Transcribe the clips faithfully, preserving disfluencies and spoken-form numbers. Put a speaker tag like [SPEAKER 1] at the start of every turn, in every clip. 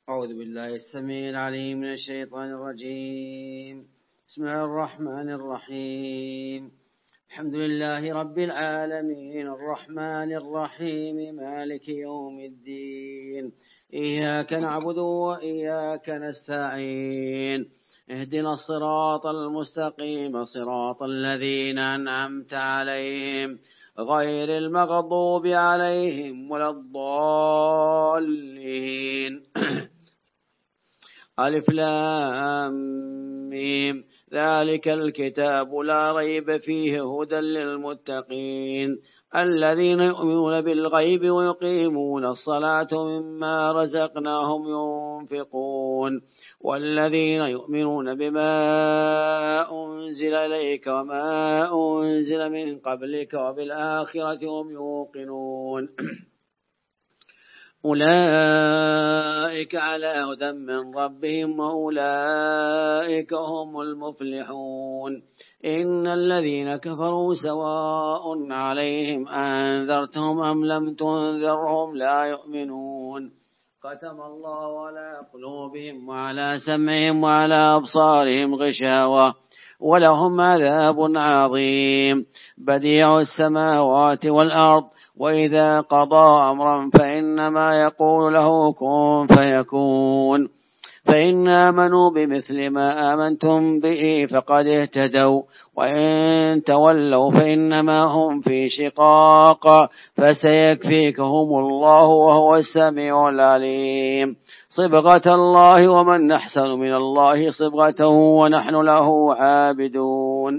[SPEAKER 1] أعوذ بالله السميع العليم من الشيطان الرجيم. بسم الله الرحمن الرحيم. الحمد لله رب العالمين الرحمن الرحيم مالك يوم الدين. إياك نعبد وإياك نستعين. اهدنا الصراط المستقيم صراط الذين أنعمت عليهم غير المغضوب عليهم ولا الضالين. ألف لام ميم ذلك الكتاب لا ريب فيه هدى للمتقين الذين يؤمنون بالغيب ويقيمون الصلاة مما رزقناهم ينفقون والذين يؤمنون بما أنزل إليك وما أنزل من قبلك وبالآخرة هم يوقنون أولئك على هدى من ربهم وأولئك هم المفلحون. إن الذين كفروا سواء عليهم أنذرتهم أم لم تنذرهم لا يؤمنون. ختم الله على قلوبهم وعلى سمعهم وعلى أبصارهم غشاوة ولهم عذاب عظيم. بديع السماوات والأرض وإذا قضى أمرا فإنما يقول له كن فيكون. فإن آمنوا بمثل ما آمنتم به فقد اهتدوا وإن تولوا فإنما هم في شقاق فسيكفيكهم الله وهو السميع العليم. صبغة الله ومن أحسن من الله صبغة ونحن له عابدون.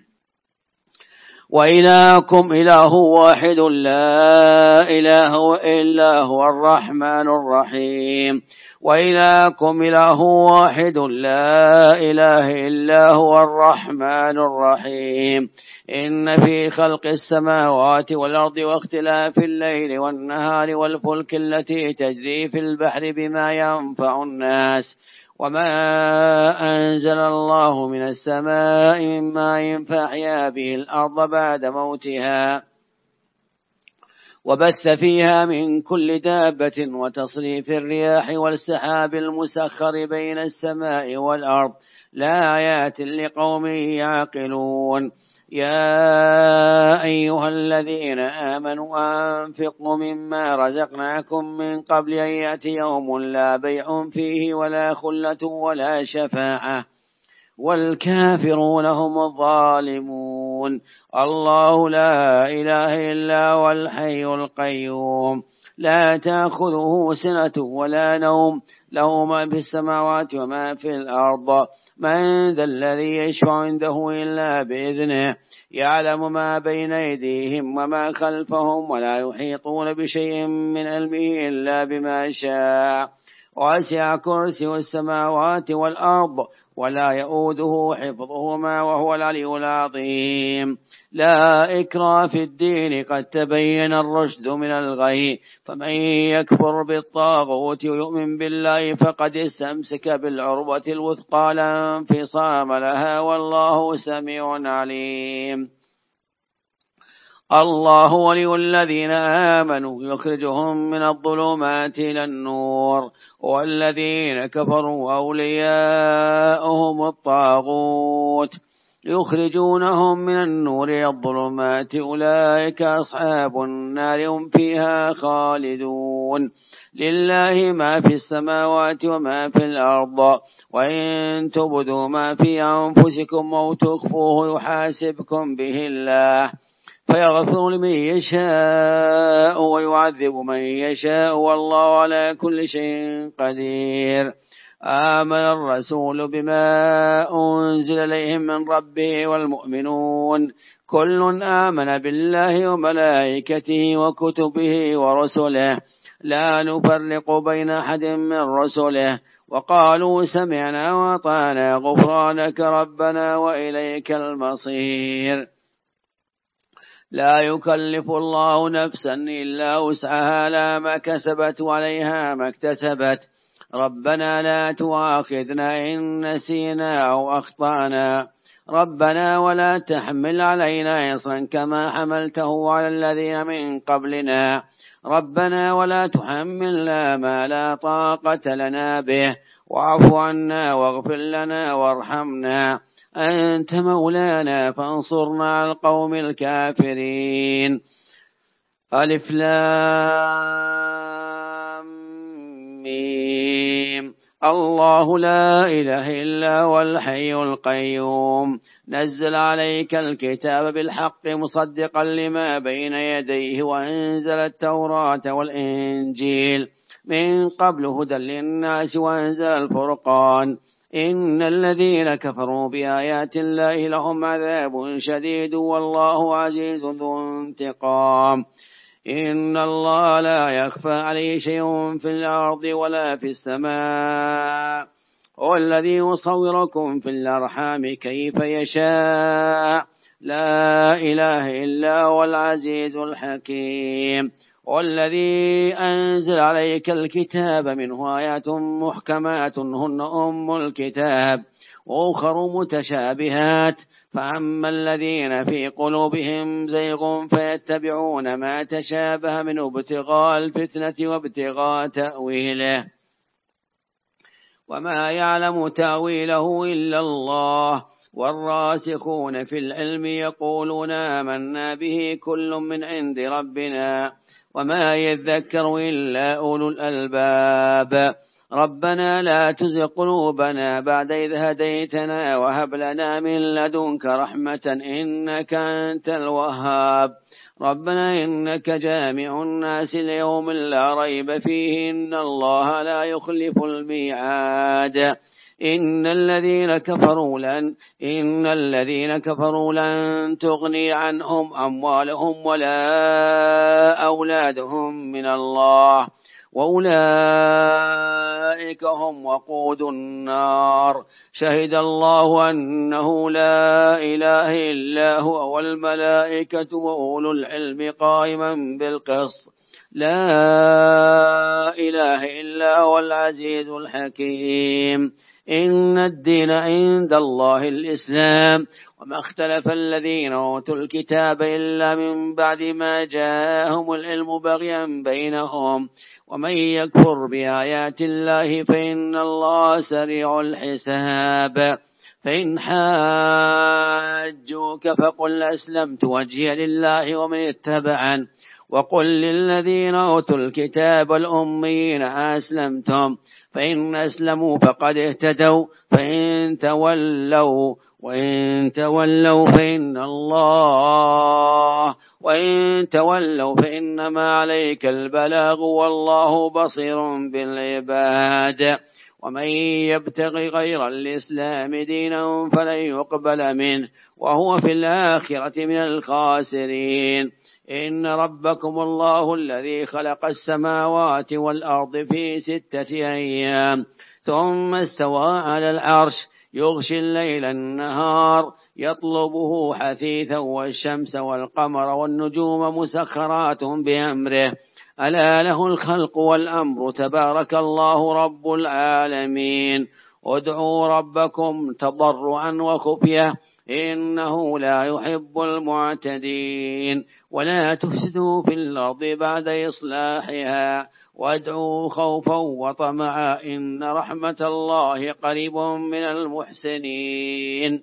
[SPEAKER 1] وإلهكم إله واحد لا إله إلا هو الرحمن الرحيم. وإلهكم إله واحد لا إله إلا هو الرحمن الرحيم. إن في خلق السماوات والأرض واختلاف الليل والنهار والفلك التي تجري في البحر بما ينفع الناس وما أنزل الله من السماء من ماء فأحيا به الأرض بعد موتها وبث فيها من كل دابة وتصريف الرياح والسحاب المسخر بين السماء والأرض لآيات لقوم يعقلون. يا أيها الذين آمنوا أنفقوا مما رزقناكم من قبل أن يأتي يوم لا بيع فيه ولا خلة ولا شفاعة والكافرون هم الظالمون. الله لا إله إلا هو الحي القيوم لا تأخذه سنة ولا نوم له ما في السماوات وما في الأرض. من ذا الذي يشفع عنده إلا بإذنه يعلم ما بين أيديهم وما خلفهم ولا يحيطون بشيء من علمه إلا بما شاء. وسع كرسي السماوات والأرض ولا يؤوده حفظهما وهو العلي العظيم. لا إكراه في الدين قد تبين الرشد من الغي فمن يكفر بالطاغوت ويؤمن بالله فقد استمسك بالعروة الوثقى لا انفصام لها والله سميع عليم. الله ولي الذين آمنوا يخرجهم من الظلمات إلى النور والذين كفروا أولياءهم الطاغوت يخرجونهم من النور إلى الظلمات أولئك أصحاب النار هم فيها خالدون. لله ما في السماوات وما في الأرض وإن تبدوا ما في أنفسكم أو تخفوه يحاسبكم به الله فيغفر لمن يشاء ويعذب من يشاء والله على كل شيء قدير. آمن الرسول بما أنزل إليهم من ربه والمؤمنون كل آمن بالله وملائكته وكتبه ورسله لا نفرق بين أحد من رسله وقالوا سمعنا وأطعنا غفرانك ربنا وإليك المصير. لا يكلف الله نفسا إلا وسعها لا ما كسبت وعليها ما اكتسبت ربنا لا تؤاخذنا إن نسينا أو أخطأنا ربنا ولا تحمل علينا إصرا كما حملته على الذين من قبلنا ربنا ولا تحملنا ما لا طاقة لنا به واعف عنا واغفر لنا وارحمنا أنت مولانا فانصرنا على القوم الكافرين. ألف لام ميم. الله لا إله إلا هو الحي القيوم نزل عليك الكتاب بالحق مصدقا لما بين يديه وأنزل التوراة والإنجيل من قبل هدى للناس وأنزل الفرقان إن الذين كفروا بآيات الله لهم عذاب شديد والله عزيز ذو انتقام. إن الله لا يخفى عليه شيء في الأرض ولا في السماء هو الذي يصوركم في الأرحام كيف يشاء لا إله إلا هو العزيز الحكيم. والذي أنزل عليك الكتاب منه آيات محكمات هن أم الكتاب وأخر متشابهات فأما الذين في قلوبهم زيغ فيتبعون ما تشابه منه ابتغاء الفتنة وابتغاء تأويله وما يعلم تأويله إلا الله والراسخون في العلم يقولون آمنا به كل من عند ربنا وما يذكر إلا أولو الألباب. ربنا لا تزغ قلوبنا بعد إذ هديتنا وهب لنا من لدنك رحمة إنك أنت الوهاب. ربنا إنك جامع الناس ليوم لا ريب فيه إن الله لا يخلف الميعاد. إن الذين كفروا لن إن الذين كفروا لن تغني عنهم أموالهم ولا أولادهم من الله وأولئك هم وقود النار. شهد الله أنه لا إله إلا هو والملائكة وأولو العلم قائما بالقسط لا إله إلا هو العزيز الحكيم. إن الدين عند الله الإسلام وما اختلف الذين أوتوا الكتاب إلا من بعد ما جاءهم العلم بغيا بينهم ومن يكفر بآيات الله فإن الله سريع الحساب. فإن حاجوك فقل أسلمت وجهي لله ومن اتبعن وقل للذين أوتوا الكتاب الأميين أسلمتم فإن أسلموا فقد اهتدوا فإن تولوا وإن تولوا فإن الله وإن تولوا فإنما عليك البلاغ والله بصير بالعباد. ومن يبتغي غير الإسلام دينا فلن يقبل منه وهو في الآخرة من الخاسرين. إن ربكم الله الذي خلق السماوات والأرض في ستة أيام ثم استوى على العرش يغشي الليل النهار يطلبه حثيثا والشمس والقمر والنجوم مسخرات بأمره ألا له الخلق والأمر تبارك الله رب العالمين. ادعوا ربكم تضرعا وخفية إنه لا يحب المعتدين. ولا تفسدوا في الأرض بعد إصلاحها وادعوا خوفا وطمعا إن رحمة الله قريب من المحسنين.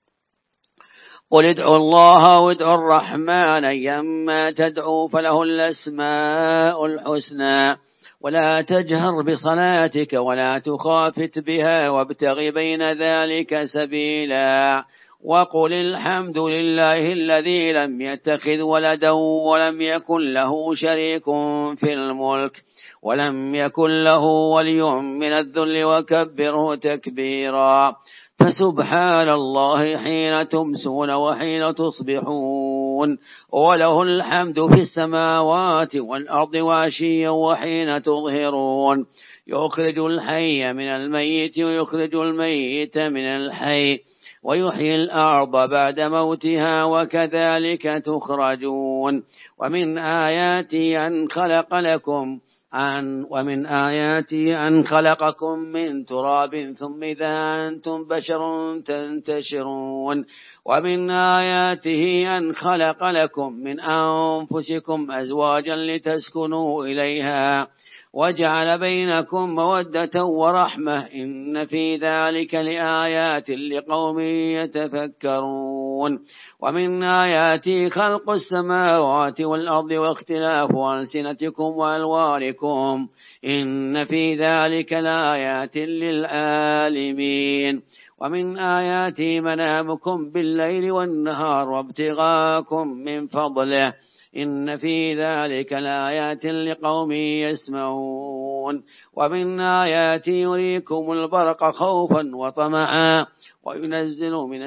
[SPEAKER 1] قل ادعوا الله وادعوا الرحمن أيما تدعوا فله الأسماء الحسنى ولا تجهر بصلاتك ولا تخافت بها وابتغ بين ذلك سبيلا. وقل الحمد لله الذي لم يتخذ ولدا ولم يكن له شريك في الملك ولم يكن له ولي من الذل وكبره تكبيرا. فسبحان الله حين تمسون وحين تصبحون وله الحمد في السماوات والأرض وعشيا وحين تظهرون. يخرج الحي من الميت ويخرج الميت من الحي ويحيي الأرض بعد موتها وكذلك تخرجون. ومن آياته أن خلق لكم عن ومن آياته أن خلقكم من تراب ثم إذا أنتم بشر تنتشرون ومن آياته أن خلق لكم من أنفسكم أزواجا لتسكنوا إليها وجعل بينكم مودة ورحمة إن في ذلك لآيات لقوم يتفكرون ومن آياته خلق السماوات والأرض واختلاف ألسنتكم وألوانكم إن في ذلك لآيات للعالمين ومن آياته منامكم بالليل والنهار وابتغاءكم من فضله إن في ذلك لآيات لقوم يسمعون ومن آياته يريكم البرق خوفا وطمعا وينزل من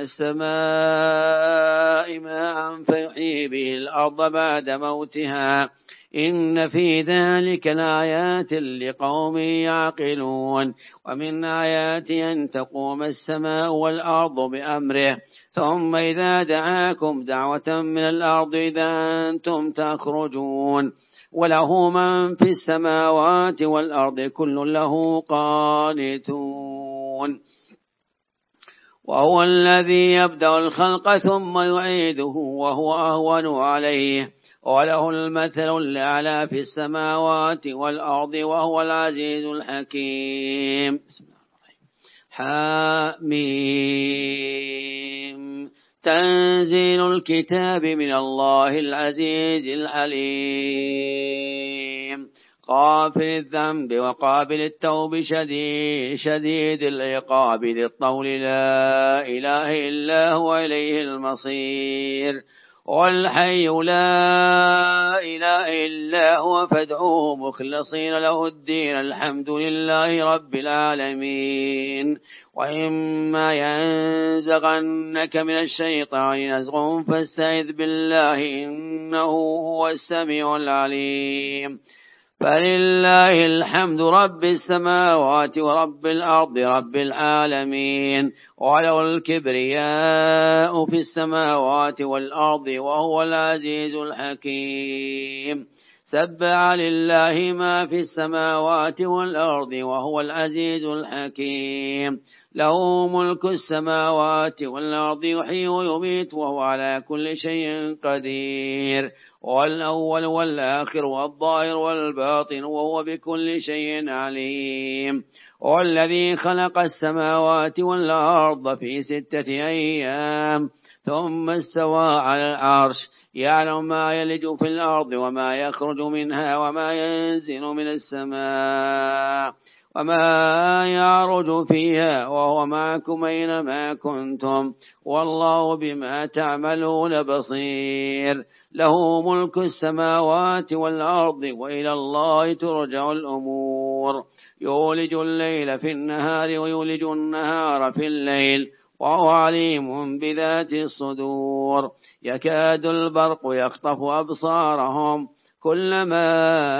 [SPEAKER 1] السماء ماء فيحيي به الأرض بعد موتها إن في ذلك لآيات لقوم يعقلون ومن آياته أن تقوم السماء والأرض بأمره ثم إذا دعاكم دعوة من الأرض إذا أنتم تخرجون وله من في السماوات والأرض كل له قانتون وهو الذي يبدأ الخلق ثم يعيده وهو أهون عليه وله المثل الأعلى في السماوات والأرض وهو العزيز الحكيم. بسم الله حميم تنزيل الكتاب من الله العزيز العليم غافر الذنب وقابل التوب شديد, شديد العقاب ذي الطول لا إله إلا هو إليه المصير والحي لا إله إلا هو فادعوه مخلصين له الدين الحمد لله رب العالمين وإما ينزغنك من الشيطان نزغ فاستعذ بالله إنه هو السميع العليم فلله الحمد رب السماوات ورب الأرض رب العالمين وله الكبرياء في السماوات والأرض وهو العزيز الحكيم سبح لله ما في السماوات والأرض وهو العزيز الحكيم له ملك السماوات والأرض يحيي ويميت وهو على كل شيء قدير والأول والآخر والظاهر والباطن وهو بكل شيء عليم والذي خلق السماوات والأرض في ستة أيام ثم استوى على العرش يعلم ما يلج في الأرض وما يخرج منها وما ينزل من السماء وما يعرج فيها وهو معكم أينما كنتم والله بما تعملون بصير له ملك السماوات والأرض وإلى الله ترجع الأمور يولج الليل في النهار ويولج النهار في الليل وهو عليم بذات الصدور يكاد البرق يخطف أبصارهم كلما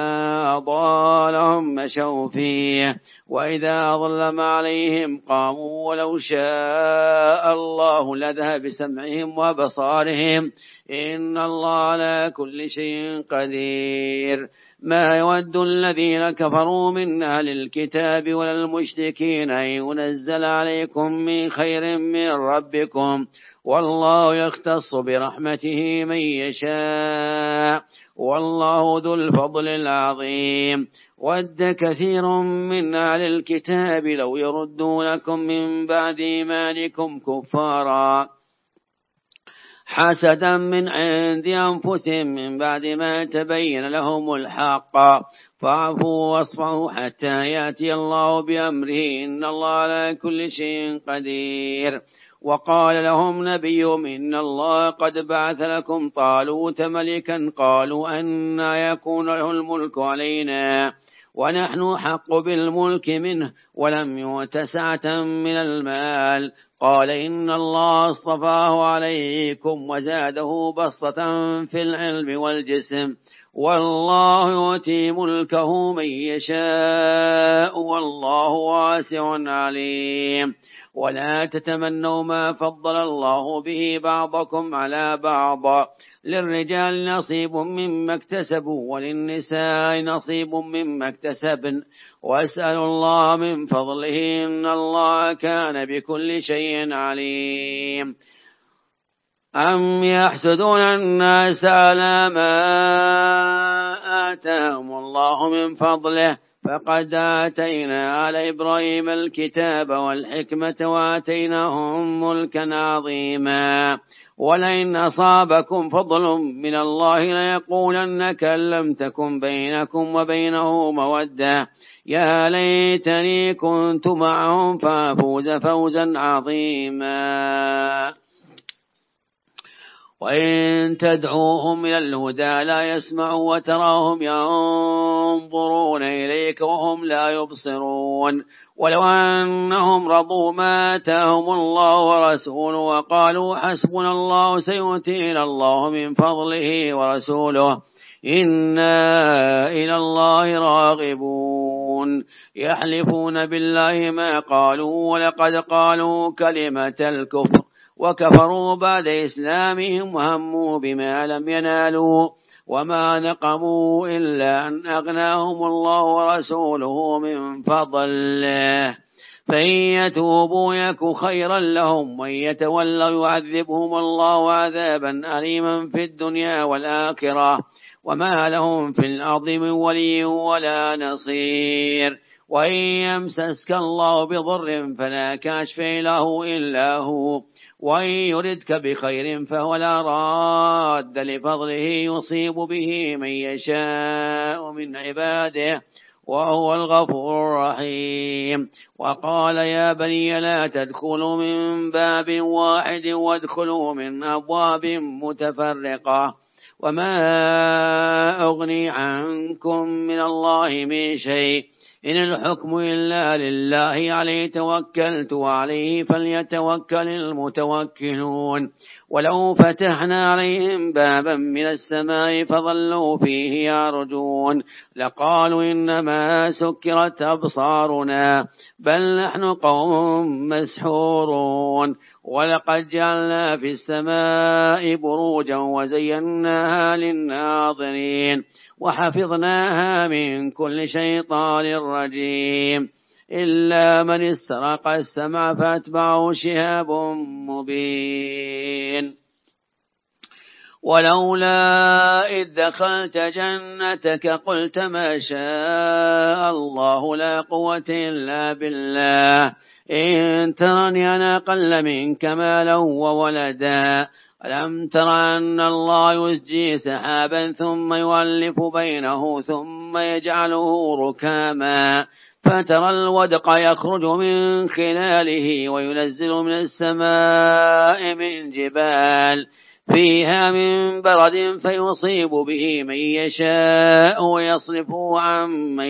[SPEAKER 1] أضاء لهم مشوا فيه وإذا ظلم عليهم قاموا ولو شاء الله لذهب بسمعهم وبصارهم إن الله على كل شيء قدير ما يود الذين كفروا من أهل الكتاب ولا المشركين أن ينزل عليكم من خير من ربكم والله يختص برحمته من يشاء والله ذو الفضل العظيم ود كثير من أهل الكتاب لو يردونكم من بعد إيمانكم كفارا حسدا من عند أنفسهم من بعد ما تبين لهم الحق فاعفوا واصفحوا حتى يأتي الله بأمره إن الله على كل شيء قدير وقال لهم نبيهم إن الله قد بعث لكم طالوت ملكا قالوا أنى يكون له الملك علينا ونحن حق بالملك منه ولم يؤت سعة من المال قال إن الله اصطفاه عليكم وزاده بسطة في العلم والجسم والله يؤتي ملكه من يشاء والله واسع عليم ولا تتمنوا ما فضل الله به بعضكم على بعض، للرجال نصيب مما اكتسبوا وللنساء نصيب مما اكتسبن، واسألوا الله من فضله إن الله كان بكل شيء عليم. أم يحسدون الناس على ما آتاهم الله من فضله فقد آتينا على إبراهيم الكتاب والحكمة وآتيناهم ملكا عظيما، ولئن أصابكم فضل من الله ليقولن كأن لم تكن بينكم وبينه مودة يا ليتني كنت معهم فأفوز فوزا عظيما. وإن تدعوهم إلى الهدى لا يسمعوا وتراهم ينظرون إليك وهم لا يبصرون، ولو أنهم رضوا ما آتاهم الله ورسوله وقالوا حسبنا الله سيؤتينا الله من فضله ورسوله إنا إلى الله راغبون، يحلفون بالله ما قالوا ولقد قالوا كلمة الكفر وكفروا بعد إسلامهم وهموا بما لم ينالوا وما نقموا إلا أن أغناهم الله ورسوله من فضله، فإن يتوبوا يك خيرا لهم وإن يتولوا يعذبهم الله عذابا أليما في الدنيا والآخرة وما لهم في الأرض من ولي ولا نصير. وإن يمسسك الله بضر فلا كاشف له إلا هو، وإن يردك بخير فهو لا راد لفضله يصيب به من يشاء من عباده وهو الغفور الرحيم. وقال يا بني لا تدخلوا من باب واحد وادخلوا من أبواب متفرقة وما أغني عنكم من الله من شيء إن الحكم إلا لله عليه توكلت وعليه فليتوكل المتوكلون. ولو فتحنا عليهم بابا من السماء فظلوا فيه يعرجون لقالوا إنما سكرت أبصارنا بل نحن قوم مسحورون. ولقد جعلنا في السماء بروجا وزيناها للناظرين وحفظناها من كل شيطان رجيم إلا من استرق السمع فاتبعه شهاب مبين. ولولا إذ دخلت جنتك قلت ما شاء الله لا قوة إلا بالله إن ترني أنا أقل منك مالا وولدا ألم تر أن الله يسجي سحابا ثم يؤلف بينه ثم يجعله ركاما فترى الودق يخرج من خلاله وينزل من السماء من جبال فيها من برد فيصيب به من يشاء ويصرفه عن من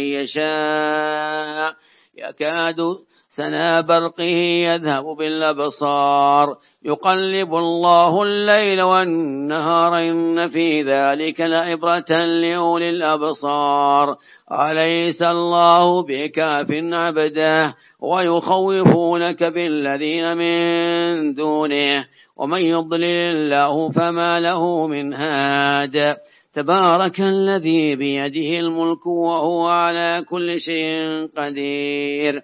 [SPEAKER 1] يشاء يكاد سنا برقه يذهب بالأبصار يقلب الله الليل والنهار إن في ذلك لعبرة لأولي الأبصار أليس الله بكاف عبده ويخوفونك بالذين من دونه ومن يضلل الله فما له من هاد تبارك الذي بيده الملك وهو على كل شيء قدير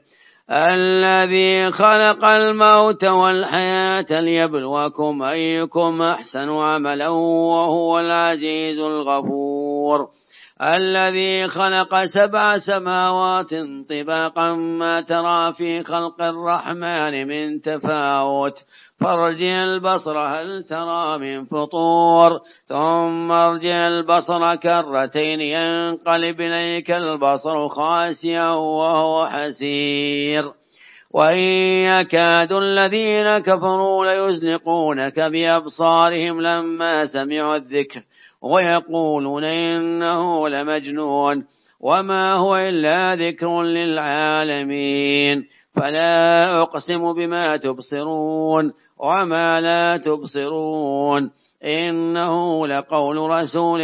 [SPEAKER 1] الذي خلق الموت والحياة ليبلوكم أيكم أحسن عملا وهو العزيز الغفور الذي خلق سبع سماوات طباقا ما ترى في خلق الرحمن من تفاوت فارجع البصر هل ترى من فطور ثم ارجع البصر كرتين ينقلب إليك البصر خاسئا وهو حسير وإن يكاد الذين كفروا ليزلقونك بأبصارهم لما سمعوا الذكر ويقولون إنه لمجنون وما هو إلا ذكر للعالمين فلا أقسم بما تبصرون وما لا تبصرون إنه لقول رسول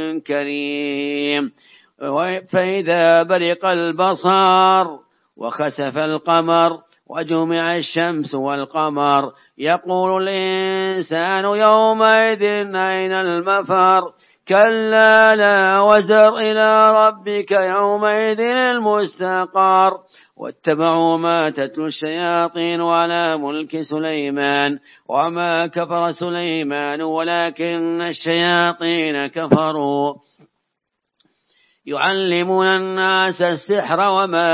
[SPEAKER 1] كريم فإذا برق البصر وخسف القمر وجمع الشمس والقمر يقول الإنسان يومئذ أين المفر كلا لا وزر إلى ربك يومئذ المستقر واتبعوا ما تتلو الشياطين على ملك سليمان وما كفر سليمان ولكن الشياطين كفروا يعلمون الناس السحر وما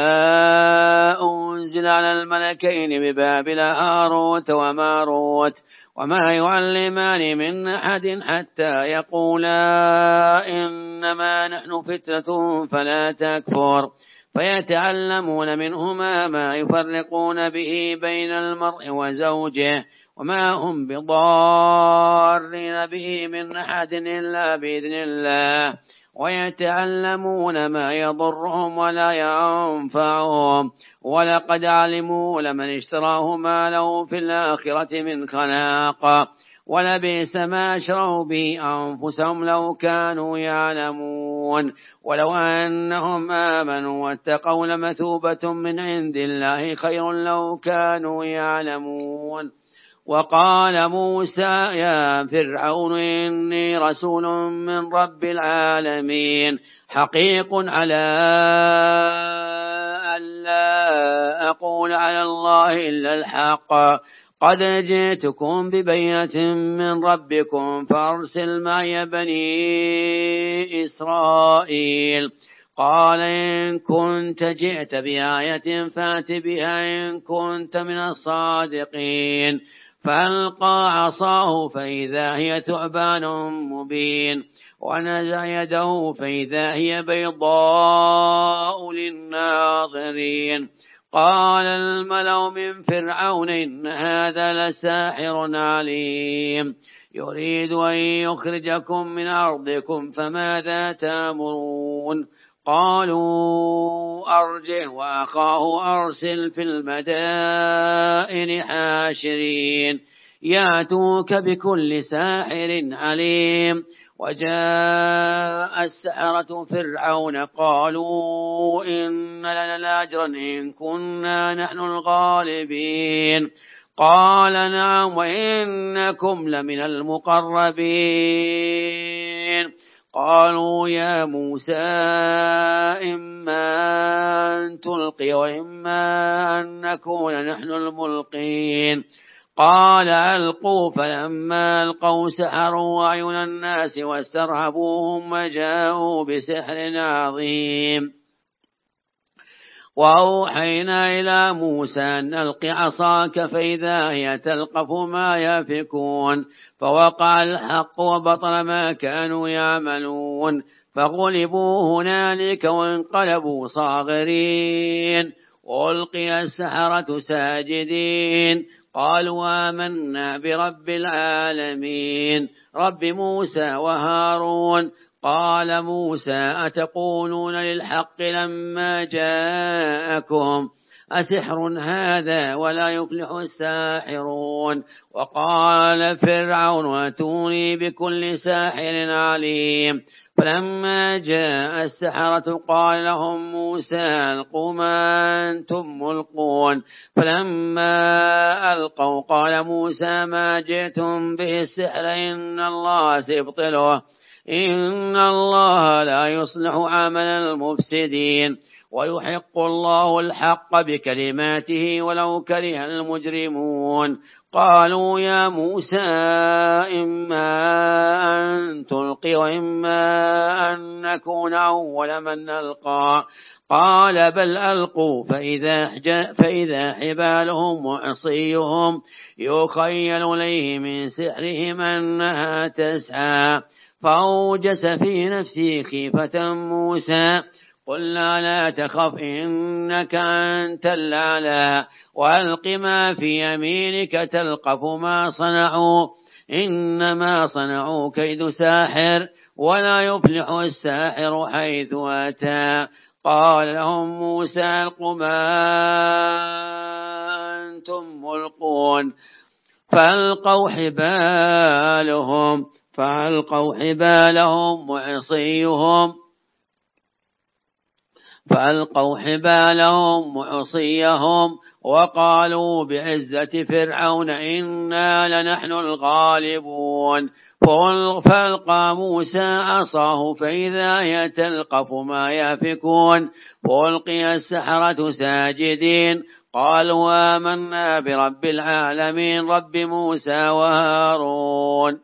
[SPEAKER 1] أنزل على الملكين ببابل هاروت وماروت وما يعلمان من أحد حتى يقولا إنما نحن فتنة فلا تكفر فيتعلمون منهما ما يفرقون به بين المرء وزوجه وما هم بضارين به من أحد إلا بإذن الله ويتعلمون ما يضرهم ولا ينفعهم ولقد علموا لمن اشتراه ما له في الآخرة من خلاق ولبئس ما شروا به أنفسهم لو كانوا يعلمون ولو أنهم آمنوا واتقوا لمثوبة من عند الله خير لو كانوا يعلمون وقال موسى يا فرعون إني رسول من رب العالمين حقيق على ألا أقول على الله إلا الحق قد جئتكم ببينة من ربكم فأرسل معي بني إسرائيل قال إن كنت جئت بآية فات بها إن كنت من الصادقين فألقى عصاه فإذا هي ثعبان مبين ونزع يده فإذا هي بيضاء للناظرين قال الملأ من فرعون إن هذا لساحر عليم يريد أن يخرجكم من أرضكم فماذا تأمرون قالوا أرجه وأخاه أرسل في المدائن حاشرين يأتوك بكل ساحر عليم وجاء السحرة فرعون قالوا إن لنا لأجرا إن كنا نحن الغالبين قال نعم وإنكم لمن المقربين قالوا يا موسى إما أن تلقي وإما أن نكون نحن الملقين قال ألقوا فلما ألقوا سحروا أعين الناس واسترهبوهم وجاءوا بسحر عظيم وأوحينا إلى موسى أن ألق عصاك فإذا هي تلقف ما يفكون فوقع الحق وبطل ما كانوا يعملون فغلبوا هنالك وانقلبوا صاغرين وألقي السحرة ساجدين قالوا آمنا برب العالمين رب موسى وهارون قال موسى أتقولون للحق لما جاءكم أسحر هذا ولا يفلح الساحرون وقال فرعون واتوني بكل ساحر عليم فلما جاء السحرة قال لهم موسى ألقوا ما أنتم ملقون فلما ألقوا قال موسى ما جئتم به السحر إن الله سيبطله إن الله لا يصلح عمل المفسدين ويحق الله الحق بكلماته ولو كره المجرمون قالوا يا موسى إما أن تلقي وإما أن نكون أول من نلقى قال بل ألقوا فإذا, فإذا حبالهم وعصيهم يخيل إليه من سحرهم أنها تسعى فأوجس في نفسه خيفة موسى قلنا لا تخف إنك أنت الأعلى وألق ما في يمينك تلقف ما صنعوا إنما صنعوا كيد ساحر ولا يفلح الساحر حيث أتى قال لهم موسى ألقوا ما أنتم ملقون فألقوا حبالهم فألقوا حبالهم وعصيهم فألقوا حبالهم وعصيهم وقالوا بعزة فرعون إنا لنحن الغالبون. فألقى موسى عصاه فإذا هي تلقف ما يأفكون. فألقي السحرة ساجدين قالوا آمنا برب العالمين رب موسى وهارون.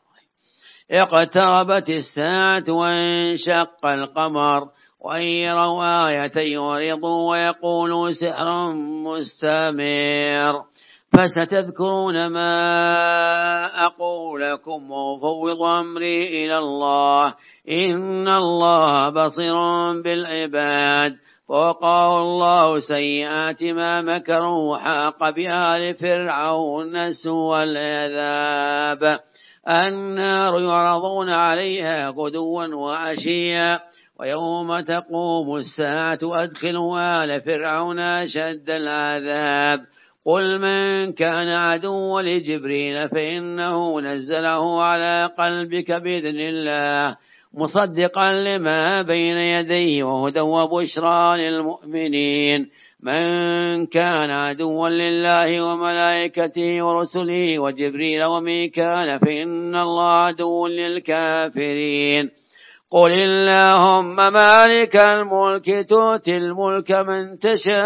[SPEAKER 1] اقتربت الساعة وانشق القمر وإن يروا آية يعرضوا ويقولوا سحر مستمر. فستذكرون ما أقول لكم وأفوض أمري إلى الله إن الله بصير بالعباد. فوقاه الله سيئات ما مكروا وحاق بآل فرعون سوء العذاب. النار يعرضون عليها غدوا وعشيا ويوم تقوم الساعة أدخلوا آل فرعون أشد العذاب. قل من كان عدوا لجبريل فإنه نزله على قلبك بإذن الله مصدقا لما بين يديه وهدى وبشرى للمؤمنين. من كان عدوا لله وملائكته ورسله وجبريل وميكال فإن الله عدو للكافرين. قل اللهم مالك الملك تؤتي الملك من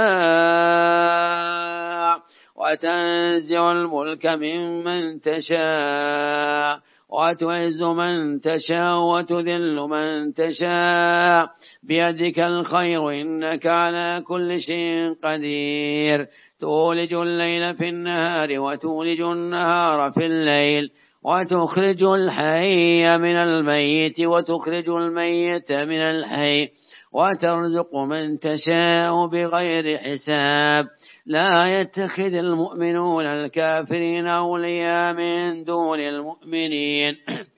[SPEAKER 1] تشاء وتنزع الملك ممن تشاء وتعز من تشاء وتذل من تشاء بيدك الخير إنك على كل شيء قدير. تولج الليل في النهار وتولج النهار في الليل وتخرج الحي من الميت وتخرج الميت من الحي وترزق من تشاء بغير حساب. لا يتخذ المؤمنون الكافرين أولياء من دون المؤمنين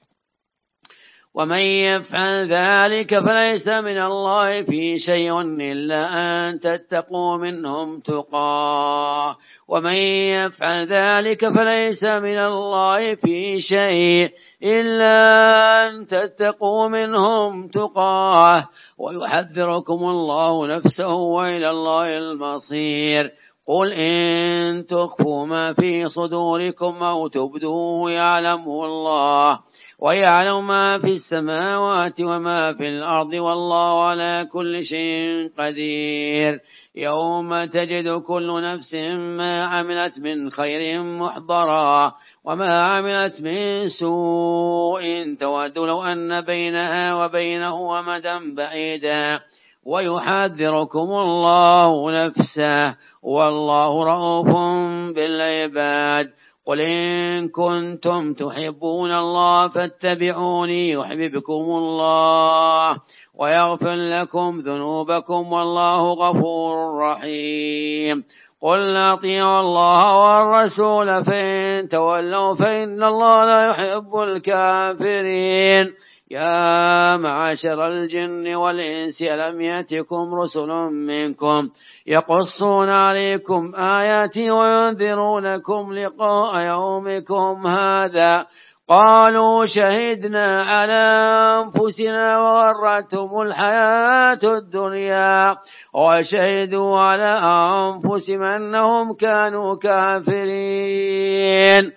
[SPEAKER 1] ومن يفعل ذلك فليس من الله في شيء إلا أن تتقوا منهم تقاه ومن يفعل ذلك فليس من الله في شيء إلا أن تتقوا منهم تقاه ويحذركم الله نفسه وإلى الله المصير. قل إن تخفوا ما في صدوركم أو تبدوه يعلمه الله ويعلم ما في السماوات وما في الأرض والله على كل شيء قدير. يوم تجد كل نفس ما عملت من خير محضرا وما عملت من سوء تود لو أن بينها وبينه أمدا بعيدا ويحذركم الله نفسه والله رؤوف بالعباد. قل إن كنتم تحبون الله فاتبعوني يحببكم الله ويغفر لكم ذنوبكم والله غفور رحيم. قل أطيعوا الله والرسول فإن تولوا فإن الله لا يحب الكافرين. يا معاشر الجن والإنس ألم يأتكم رسل منكم يقصون عليكم آياتي وينذرونكم لقاء يومكم هذا قالوا شهدنا على أنفسنا وغرتهم الحياة الدنيا وشهدوا على أنفسهم أنهم كانوا كافرين.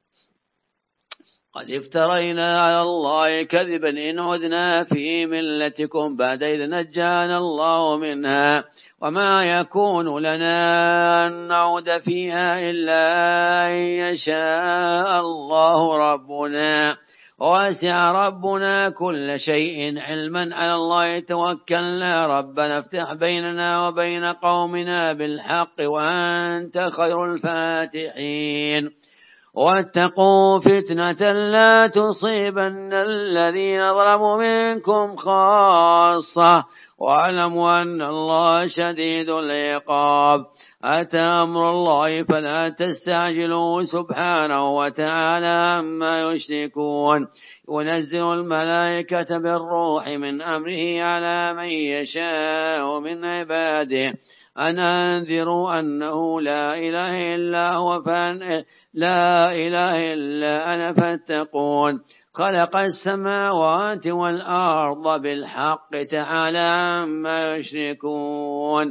[SPEAKER 1] قد افترينا على الله كذبا إن عدنا في ملتكم بعد إذ نجانا الله منها وما يكون لنا أن نعود فيها إلا أن يشاء الله ربنا وسع ربنا كل شيء علما على الله توكلنا ربنا افتح بيننا وبين قومنا بالحق وأنت خير الفاتحين. واتقوا فتنة لا تصيبن الذين ظلموا منكم خاصة واعلموا أن الله شديد العقاب. أتى أمر الله فلا تستعجلوا سبحانه وتعالى عما يشركون. ينزل الملائكة بالروح من أمره على من يشاء من عباده أن أنذروا أنه لا إله إلا هو فأن لا إله إلا أنا فاتقون. خلق السماوات والأرض بالحق تعالى عما يشركون.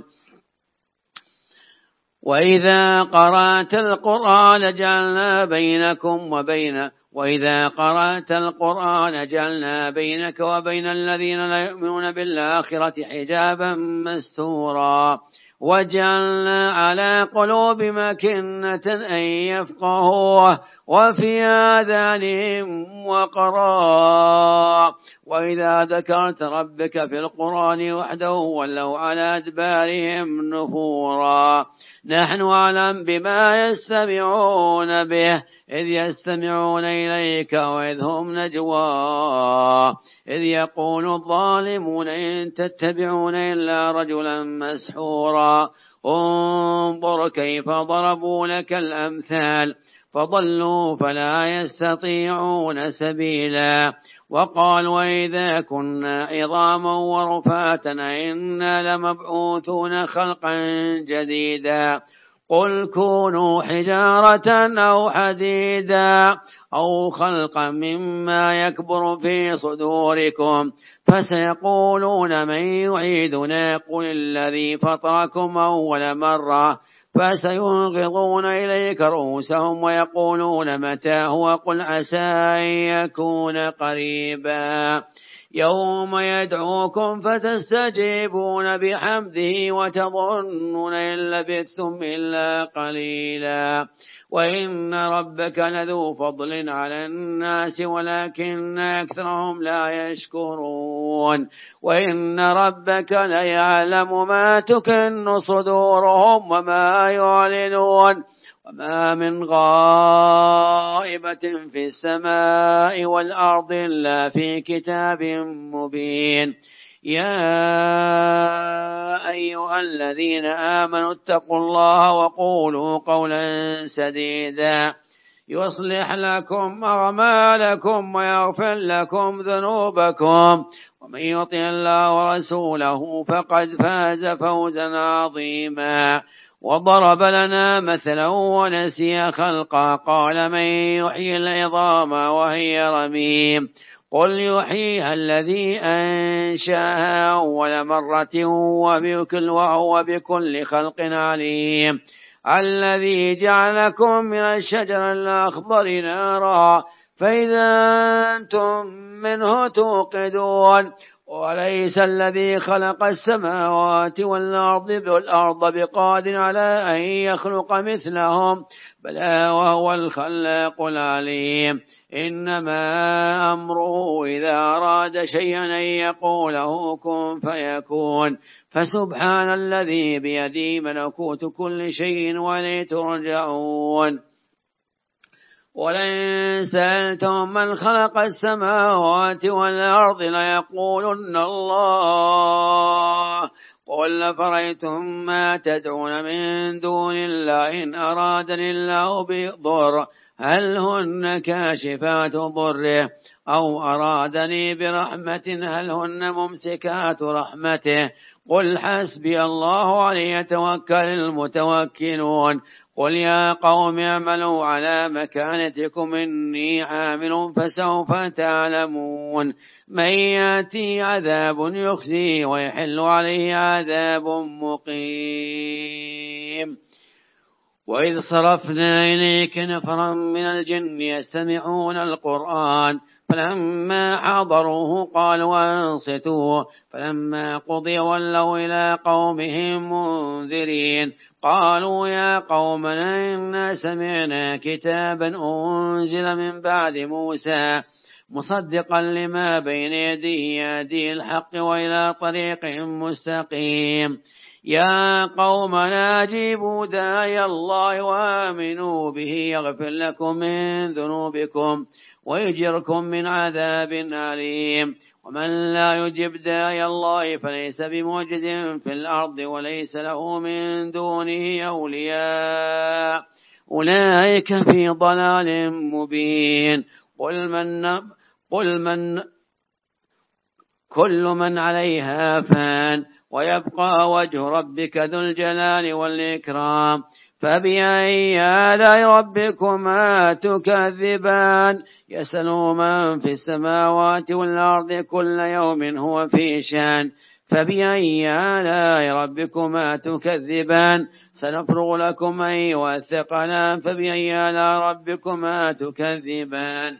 [SPEAKER 1] وإذا قرأت القرآن جعلنا بينكم وبين وإذا قرأت القرآن جعلنا بينك وبين الذين لا يؤمنون بالآخرة حجابا مستورا وجعلنا على قلوبهم أكنة أن يفقهوه وفي آذانهم وقرا. وإذا ذكرت ربك في القرآن وحده ولوا على أدبارهم نفورا. نحن أعلم بما يستمعون به إذ يستمعون إليك وإذ هم نجوى إذ يقول الظالمون إن تتبعون إلا رجلا مسحورا. انظر كيف ضربوا لك الأمثال فضلوا فلا يستطيعون سبيلا. وقالوا وإذا كنا عظاما ورفاتنا إنا لمبعوثون خلقا جديدا. قل كونوا حجارة أو حديدا أو خلقا مما يكبر في صدوركم فسيقولون من يعيدنا قل الذي فطركم أول مرة فسينغضون إليك رؤوسهم ويقولون متى هو قل عسى أن يكون قريبا. يوم يدعوكم فتستجيبون بحمده وتظنون إن لبثتم إلا قليلا. وإن ربك لذو فضل على الناس ولكن أكثرهم لا يشكرون. وإن ربك ليعلم ما تكن صدورهم وما يعلنون. وما من غائبة في السماء والأرض إلا في كتاب مبين. يا أيها الذين آمنوا اتقوا الله وقولوا قولا سديدا يصلح لكم أعمالكم ويغفر لكم ذنوبكم ومن يطع الله ورسوله فقد فاز فوزا عظيما. وضرب لنا مثلا ونسي خلقا قال من يحيي العظام وهي رميم. قل يحييها الذي أنشاها أول مرة وهو بكل خلق عليم. الذي جعلكم من الشجر الأخضر نارا فإذا أنتم منه توقدون. وليس الذي خلق السماوات والأرض بالأرض بقادر على أن يخلق مثلهم بلى وهو الخلاق العليم. إنما أمره إذا أراد شيئا أن يقوله كن فيكون. فسبحان الذي بيده ملكوت كل شيء وإليه ترجعون. ولئن سألتم من خلق السماوات والأرض ليقولن الله قل أفرأيتم ما تدعون من دون الله إن أرادني الله بضر هل هن كاشفات ضره أو أرادني برحمة هل هن ممسكات رحمته قل حسبي الله عليه يتوكل المتوكلون. قل يا قوم اعملوا على مكانتكم إني عامل فسوف تعلمون من يأتي عذاب يخزي ويحل عليه عذاب مقيم. وإذ صرفنا إليك نفرا من الجن يستمعون القرآن فلما حضروه قالوا أنصتوا فلما قضي ولوا إلى قومهم منذرين. قالوا يا قومنا إنا سمعنا كتابا أنزل من بعد موسى مصدقا لما بين يديه يهدي الحق وإلى طريق مستقيم يا قومنا أجيبوا داعي الله وآمنوا به يغفر لكم من ذنوبكم ويجركم من عذاب أليم ومن لا يجب داعي الله فليس بمعجز في الأرض وليس له من دونه أولياء أولئك في ضلال مبين قل من قل من كل من عليها فان ويبقى وجه ربك ذو الجلال والإكرام فبأي آلاء ربكما تكذبان يسأل من في السماوات والأرض كل يوم هو في شان فبأي آلاء ربكما تكذبان سنفرغ لكم أيها الثقلان فبأي آلاء ربكما تكذبان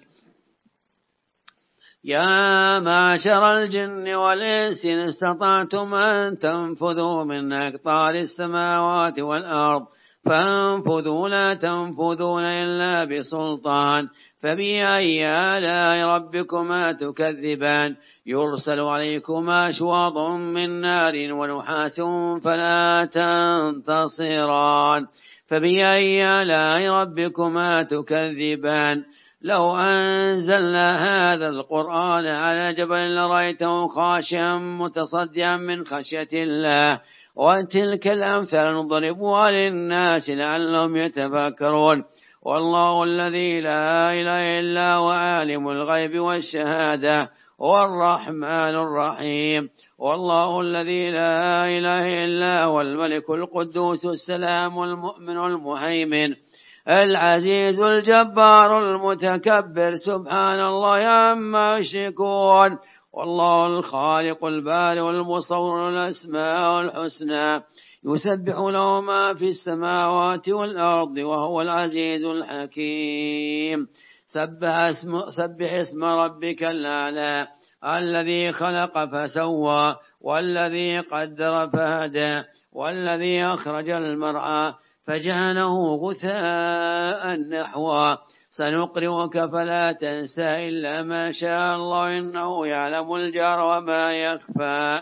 [SPEAKER 1] يا معشر الجن والإنس إن استطعتم أن تنفذوا من أقطار السماوات والأرض فانفذوا لا تنفذون إلا بسلطان فبأي آلاء ربكما تكذبان يرسل عليكما شواظ من نار ونحاس فلا تنتصران فبأي آلاء ربكما تكذبان لو أنزلنا هذا القرآن على جبل لرأيته خاشعا متصدعا من خشية الله وتلك الأمثال نضربها للناس لعلهم يتفكرون والله الذي لا إله إلا هو عالم الغيب والشهادة هو الرحمن الرحيم والله الذي لا إله إلا هو الملك القدوس السلام المؤمن المهيمن العزيز الجبار المتكبر سبحان الله عما يشركون والله الخالق البارئ المصور الأسماء الحسنى يسبح له ما في السماوات والأرض وهو العزيز الحكيم سبح اسم, سبح اسم ربك الأعلى الذي خلق فسوى والذي قدر فهدى والذي أخرج المرعى فجعله غثاء نحوا سنقرئك فلا تنسى إلا ما شاء الله إنه يعلم الجهر وما يخفى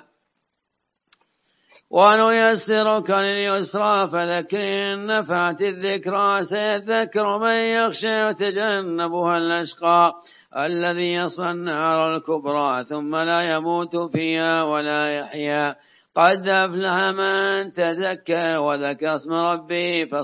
[SPEAKER 1] ونيسرك لليسرى فذكر إن نفعت الذكرى سيذكر من يخشى وتجنبها الأشقى الذي يصلى النار الكبرى ثم لا يموت فيها ولا يحيا قد أفلح من تزكى وذكر اسم ربه